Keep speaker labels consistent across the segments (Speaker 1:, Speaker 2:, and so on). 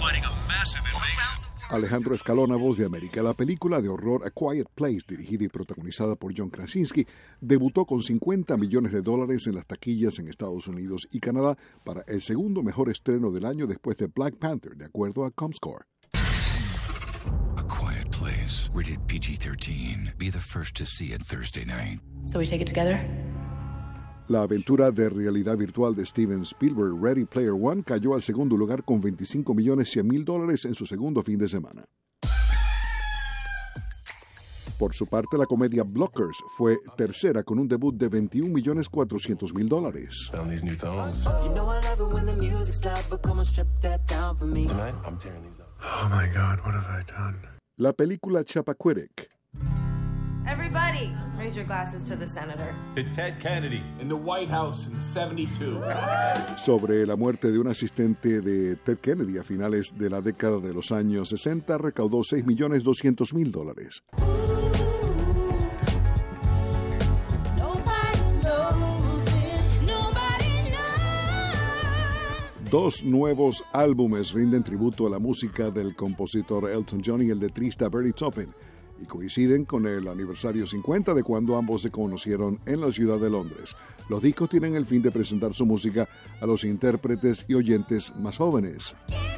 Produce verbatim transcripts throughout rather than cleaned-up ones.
Speaker 1: Alejandro Escalona, Voz de América. La película de horror A Quiet Place, dirigida y protagonizada por John Krasinski, debutó con cincuenta millones de dólares en las taquillas en Estados Unidos y Canadá para el segundo mejor estreno del año después de Black Panther, de acuerdo a Comscore.
Speaker 2: A Quiet Place, rated P G thirteen. Be the first to see it Thursday night.
Speaker 3: So we take it together?
Speaker 1: La aventura de realidad virtual de Steven Spielberg, Ready Player One, cayó al segundo lugar con veinticinco millones cien mil dólares en su segundo fin de semana. Por su parte, la comedia Blockers fue tercera con un debut de veintiún millones cuatrocientos mil dólares.
Speaker 4: Oh my God, what have I done?
Speaker 1: La película Chappaquiddick.
Speaker 5: Everybody, raise your glasses to the senator.
Speaker 6: To Ted Kennedy.
Speaker 7: In the White House in seventy-two.
Speaker 1: Sobre la muerte de un asistente de Ted Kennedy a finales de la década de los años sesenta, recaudó seis millones doscientos mil dólares. Dos nuevos álbumes rinden tributo a la música del compositor Elton John y el letrista Bernie Taupin, y coinciden con el aniversario cincuenta de cuando ambos se conocieron en la ciudad de Londres. Los discos tienen el fin de presentar su música a los intérpretes y oyentes más jóvenes.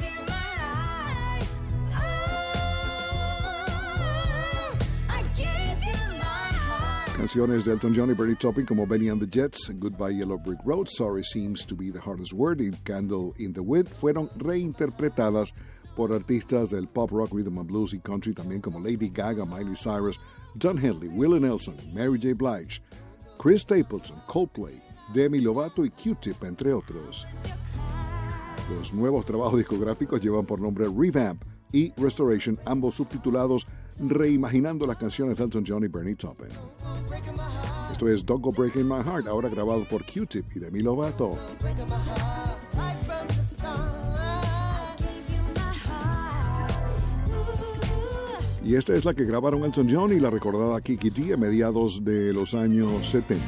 Speaker 1: Canciones de Elton John y Bernie Taupin como Benny and the Jets, Goodbye Yellow Brick Road, Sorry Seems to Be the Hardest Word y Candle in the Wind fueron reinterpretadas por artistas del pop, rock, rhythm and blues y country, también como Lady Gaga, Miley Cyrus, Don Henley, Willie Nelson, Mary J. Blige, Chris Stapleton, Coldplay, Demi Lovato y Q-Tip, entre otros. Los nuevos trabajos discográficos llevan por nombre Revamp y Restoration, ambos subtitulados Reimaginando las canciones de Elton John y Bernie Taupin. Esto es Don't Go Breaking My Heart, ahora grabado por Q-Tip y Demi Lovato. Y esta es la que grabaron Elton John y la recordada Kiki Dee a mediados de los años setenta.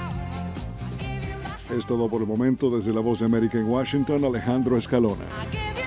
Speaker 1: Es todo por el momento. Desde la Voz de América en Washington, Alejandro Escalona.